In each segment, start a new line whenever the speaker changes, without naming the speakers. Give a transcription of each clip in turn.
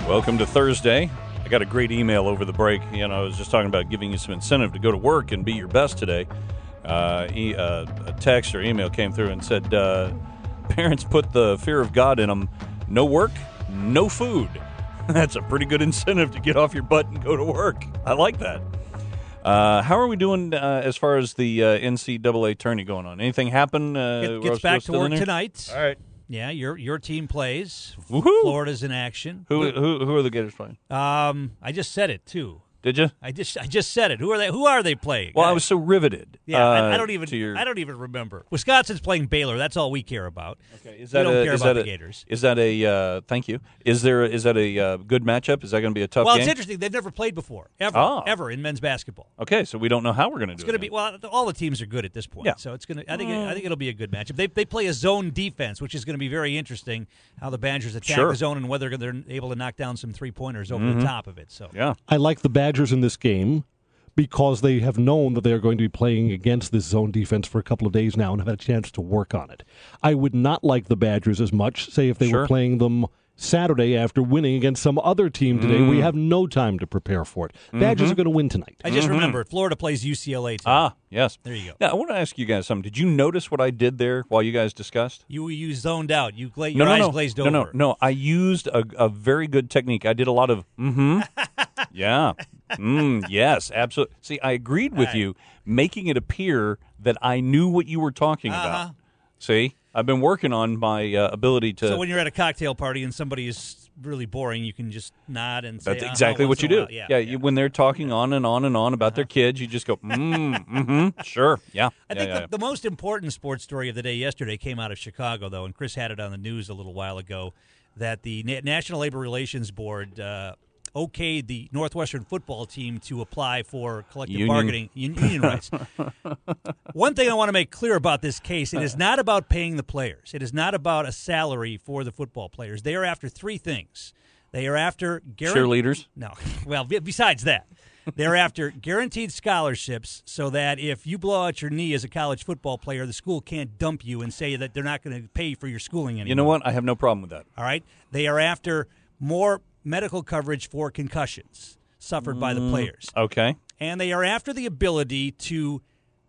Welcome to Thursday. I got a great email over the break. I was just talking about giving you some incentive to go to work and be your best today. A text or email came through and said, parents put the fear of God in them. No work, no food. That's a pretty good incentive to get off your butt and go to work. I like that. How are we doing as far as the NCAA tourney going on? Anything happen?
It gets back to work tonight.
All right.
Yeah, your team plays.
Woohoo!
Florida's in action.
Who are the Gators playing?
I just said it too.
Did you?
I just said it. Who are they playing?
Well, I was so riveted.
Yeah, I don't even remember. Wisconsin's playing Baylor. That's all we care about.
Okay,
we don't care about the Gators.
Is that a thank you? Is that a good matchup? Is that going to be a tough game?
Well, it's interesting. They've never played before, ever in men's basketball.
Okay, so we don't know how we're going to do it.
It's going to be all the teams are good at this point.
Yeah.
So it's going to. I think it'll be a good matchup. They play a zone defense, which is going to be very interesting. How the Badgers attack the zone and whether they're able to knock down some 3-pointers over the top of it. So
yeah,
I like the Badgers in this game, because they have known that they are going to be playing against this zone defense for a couple of days now and have had a chance to work on it. I would not like the Badgers as much, say, if they were playing them Saturday after winning against some other team today. We have no time to prepare for it. Badgers are going to win tonight.
I just remembered, Florida plays UCLA tonight.
Ah, yes.
There you go.
Now, I want to ask you guys something. Did you notice what I did there while you guys discussed?
You zoned out. Your eyes glazed over.
No. I used a very good technique. I did a lot of yeah. Yes, absolutely. See, I agreed with you, making it appear that I knew what you were talking about. See? I've been working on my ability to...
So when you're at a cocktail party and somebody is really boring, you can just nod and say...
That's exactly what you do. When they're talking on and on and on about their kids, you just go, sure, yeah.
I think the most important sports story of the day yesterday came out of Chicago, though, and Chris had it on the news a little while ago, that the National Labor Relations Board... okayed the Northwestern football team to apply for collective bargaining union rights. One thing I want to make clear about this case, it is not about paying the players. It is not about a salary for the football players. They are after three things. They are after...
cheerleaders?
No. Well, besides that. They're after guaranteed scholarships so that if you blow out your knee as a college football player, the school can't dump you and say that they're not going to pay for your schooling anymore.
You know what? I have no problem with that.
All right? They are after more medical coverage for concussions suffered by the players.
Okay.
And they are after the ability to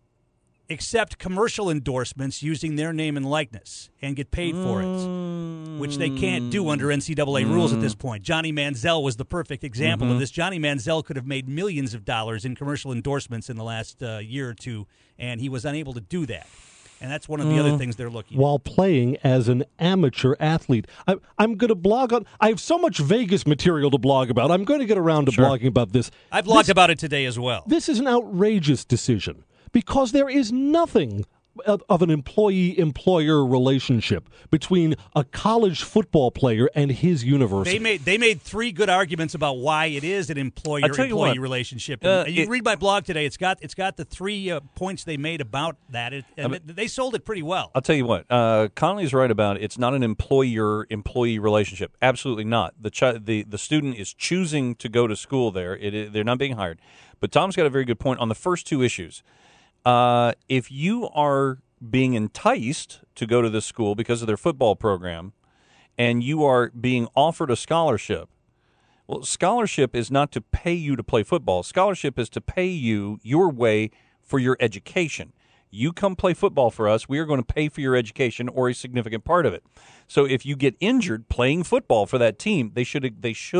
accept commercial endorsements using their name and likeness and get paid for it, which they can't do under NCAA rules at this point. Johnny Manziel was the perfect example of this. Johnny Manziel could have made millions of dollars in commercial endorsements in the last year or two, and he was unable to do that. And that's one of the other things they're looking at.
While playing as an amateur athlete. I'm going to blog on... I have so much Vegas material to blog about. I'm going to get around to blogging about this.
I've blogged about it today as well.
This is an outrageous decision because there is nothing of an employee-employer relationship between a college football player and his university.
They made three good arguments about why it is an employer-employee relationship. And you read my blog today. It's got the 3 points they made about that. They sold it pretty well.
I'll tell you what. Conley's right about it's not an employer-employee relationship. Absolutely not. The student is choosing to go to school there. They're not being hired. But Tom's got a very good point on the first two issues. If you are being enticed to go to this school because of their football program and you are being offered a scholarship, well, scholarship is not to pay you to play football. Scholarship is to pay you your way for your education. You come play football for us, we are going to pay for your education or a significant part of it. So if you get injured playing football for that team, they should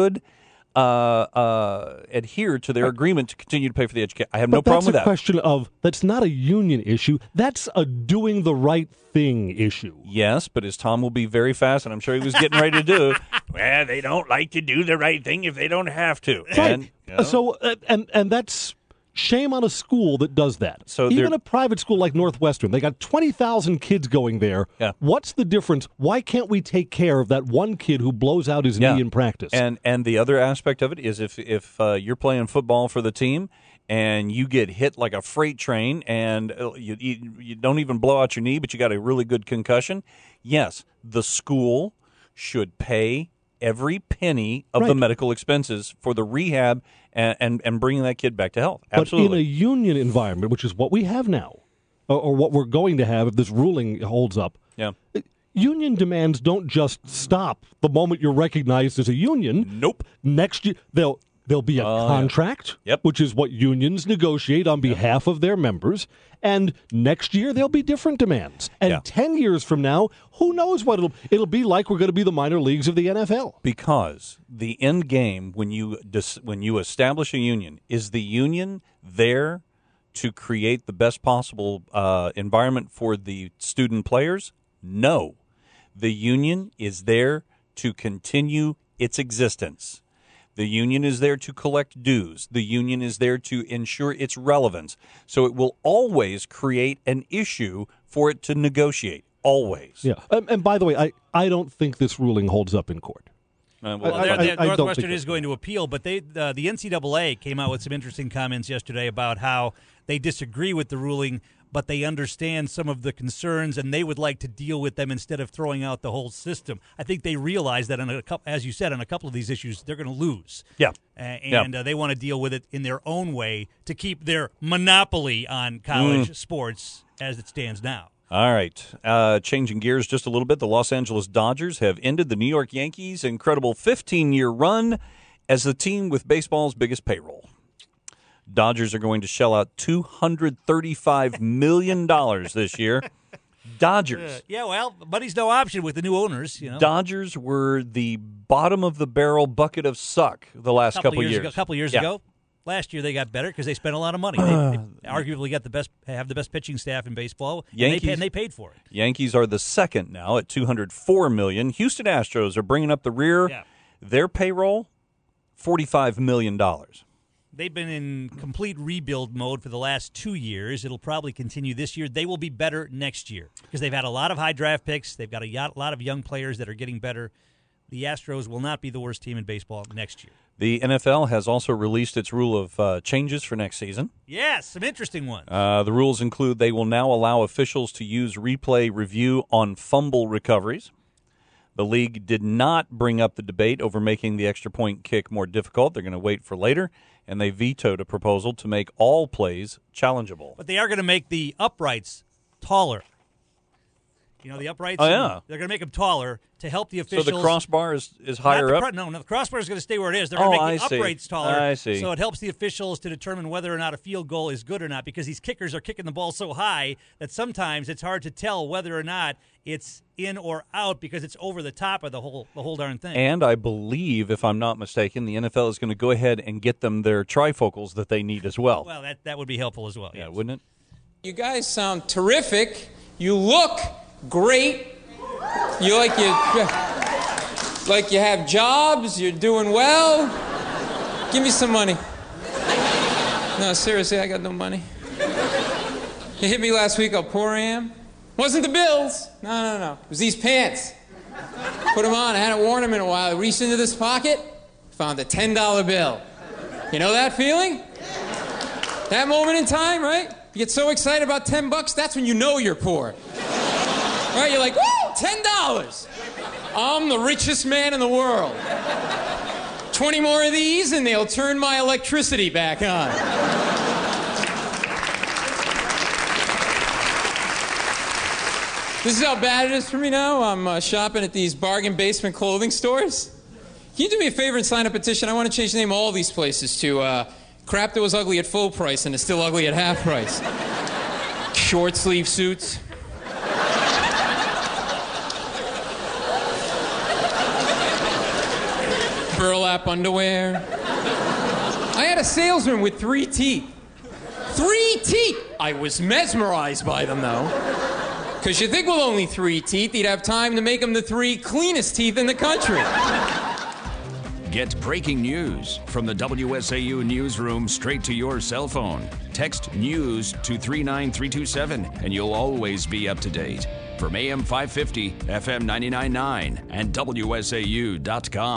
adhere to their agreement to continue to pay for the education. I have no problem with that.
That's a question of, that's not a union issue. That's a doing the right thing issue.
Yes, but as Tom will be very fast, and I'm sure he was getting ready to do, well, they don't like to do the right thing if they don't have to.
Right. And that's... shame on a school that does that. So even a private school like Northwestern, they got 20,000 kids going there.
Yeah.
What's the difference? Why can't we take care of that one kid who blows out his knee in practice?
And the other aspect of it is if you're playing football for the team and you get hit like a freight train and you don't even blow out your knee, but you got a really good concussion, yes, the school should pay every penny of the medical expenses for the rehab and bringing that kid back to health. Absolutely.
But in a union environment, which is what we have now, or what we're going to have if this ruling holds up, union demands don't just stop the moment you're recognized as a union.
Nope.
Next year, there'll be a contract, which is what unions negotiate on behalf of their members. And next year, there'll be different demands. And 10 years from now, who knows what it'll be like. We're going to be the minor leagues of the NFL.
Because the end game, when you establish a union, is the union there to create the best possible environment for the student players? No. The union is there to continue its existence. The union is there to collect dues. The union is there to ensure its relevance. So it will always create an issue for it to negotiate. Always.
Yeah. And by the way, I don't think this ruling holds up in court.
Northwestern is going to appeal, but the NCAA came out with some interesting comments yesterday about how they disagree with the ruling, but they understand some of the concerns, and they would like to deal with them instead of throwing out the whole system. I think they realize that, as you said, on a couple of these issues, they're going to lose.
Yeah.
They want to deal with it in their own way to keep their monopoly on college sports as it stands now.
All right. Changing gears just a little bit, the Los Angeles Dodgers have ended the New York Yankees' incredible 15-year run as the team with baseball's biggest payroll. Dodgers are going to shell out $235 million this year. Dodgers.
money's no option with the new owners.
Dodgers were the bottom-of-the-barrel bucket of suck the last couple years.
A couple years ago. Last year they got better because they spent a lot of money. They arguably have the best pitching staff in baseball, and they paid for it.
Yankees are the second now at $204 million. Houston Astros are bringing up the rear.
Yeah.
Their payroll, $45 million.
They've been in complete rebuild mode for the last 2 years. It'll probably continue this year. They will be better next year because they've had a lot of high draft picks. They've got a lot of young players that are getting better. The Astros will not be the worst team in baseball next year.
The NFL has also released its rule of changes for next season.
Yes, some interesting ones.
The rules include they will now allow officials to use replay review on fumble recoveries. The league did not bring up the debate over making the extra point kick more difficult. They're going to wait for later, and they vetoed a proposal to make all plays challengeable.
But they are going to make the uprights taller. The uprights?
Oh, yeah.
They're going to make them taller to help the officials.
So the crossbar is higher up?
No, the crossbar is going to stay where it is. They're going to make the uprights taller.
I see.
So it helps the officials to determine whether or not a field goal is good or not, because these kickers are kicking the ball so high that sometimes it's hard to tell whether or not it's in or out because it's over the top of the whole darn thing.
And I believe, if I'm not mistaken, the NFL is going to go ahead and get them their trifocals that they need as well.
Well, that would be helpful as well.
Yeah,
yes.
Wouldn't it?
You guys sound terrific. You look great. You have jobs. You're doing well. Give me some money. No, seriously, I got no money. You hit me last week how poor I am. Wasn't the bills. No. It was these pants. Put them on. I hadn't worn them in a while. I reached into this pocket, found a $10 bill. You know that feeling? That moment in time, right? You get so excited about $10, that's when you know you're poor. Right? You're like, woo, $10. I'm the richest man in the world. 20 more of these and they'll turn my electricity back on. This is how bad it is for me now. I'm shopping at these bargain basement clothing stores. Can you do me a favor and sign a petition? I want to change the name of all these places to crap that was ugly at full price and is still ugly at half price. Short sleeve suits. Burlap underwear. I had a salesman with 3 teeth. 3 teeth! I was mesmerized by them, though. Because you think with only 3 teeth, he'd have time to make them the 3 cleanest teeth in the country.
Get breaking news from the WSAU newsroom straight to your cell phone. Text NEWS to 39327, and you'll always be up to date. From AM 550, FM 99.9, and WSAU.com.